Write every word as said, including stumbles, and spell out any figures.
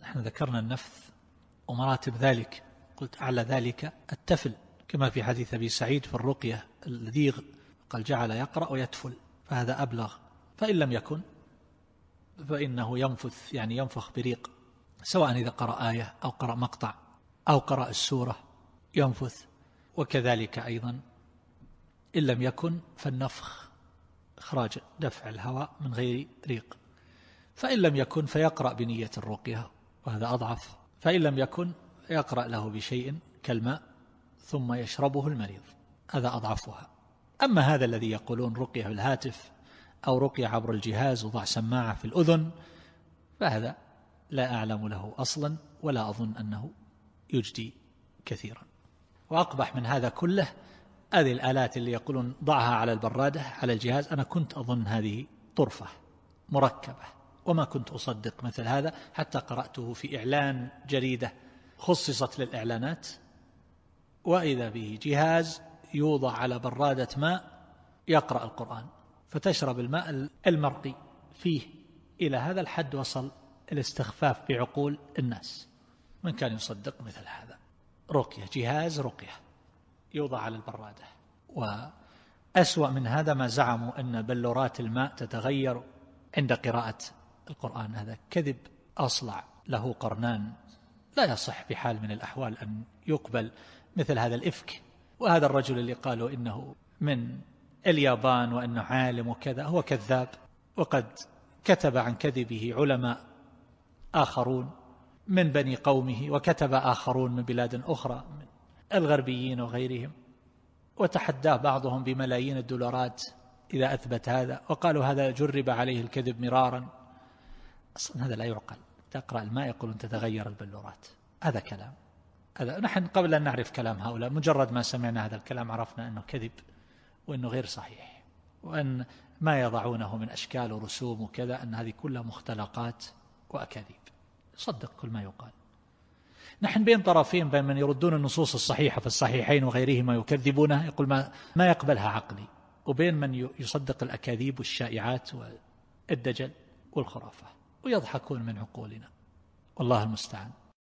نحن ذكرنا النفث ومراتب ذلك، قلت أعلى ذلك التفل كما في حديث أبي سعيد في الرقية الذي قال جعل يقرأ ويتفل، فهذا أبلغ. فإن لم يكن فإنه ينفث، يعني ينفخ بريق، سواء إذا قرأ آية أو قرأ مقطع أو قرأ السورة ينفث. وكذلك أيضا إن لم يكن فالنفخ إخراج دفع الهواء من غير ريق. فإن لم يكن فيقرأ بنية الرقية وهذا أضعف. فإن لم يكن يقرأ له بشيء كالماء ثم يشربه المريض، هذا أضعفها. أما هذا الذي يقولون رقية بالهاتف أو رقية عبر الجهاز وضع سماعة في الأذن، فهذا لا أعلم له أصلا ولا أظن أنه يجدي كثيرا. وأقبح من هذا كله هذه الآلات اللي يقولون ضعها على البرادة على الجهاز. أنا كنت أظن هذه طرفة مركبة وما كنت أصدق مثل هذا، حتى قرأته في إعلان جريدة خصصت للإعلانات، وإذا به جهاز يوضع على برادة ماء يقرأ القرآن، فتشرب الماء المرقي فيه. إلى هذا الحد وصل الاستخفاف بعقول الناس. من كان يصدق مثل هذا؟ رقية، جهاز رقية يوضع على البرادة. وأسوأ من هذا ما زعموا أن بلورات الماء تتغير عند قراءة القرآن. هذا كذب أصلع له قرنان، لا يصح بحال من الأحوال أن يقبل مثل هذا الإفك. وهذا الرجل اللي قالوا إنه من اليابان وأنه عالم وكذا هو كذاب، وقد كتب عن كذبه علماء آخرون من بني قومه، وكتب آخرون من بلاد أخرى من الغربيين وغيرهم، وتحداه بعضهم بملايين الدولارات إذا أثبت هذا، وقالوا هذا جرب عليه الكذب مرارا. أصلا هذا لا يعقل. تقرأ الماء يقولون تتغير البلورات، هذا كلام. هذا نحن قبل أن نعرف كلام هؤلاء مجرد ما سمعنا هذا الكلام عرفنا أنه كذب وأنه غير صحيح، وأن ما يضعونه من أشكال ورسوم وكذا أن هذه كلها مختلقات وأكاذيب. صدق كل ما يقال. نحن بين طرفين، بين من يردون النصوص الصحيحة في الصحيحين وغيرهما يكذبونها يقول ما, ما يقبلها عقلي، وبين من يصدق الأكاذيب والشائعات والدجل والخرافة ويضحكون من عقولنا، والله المستعان.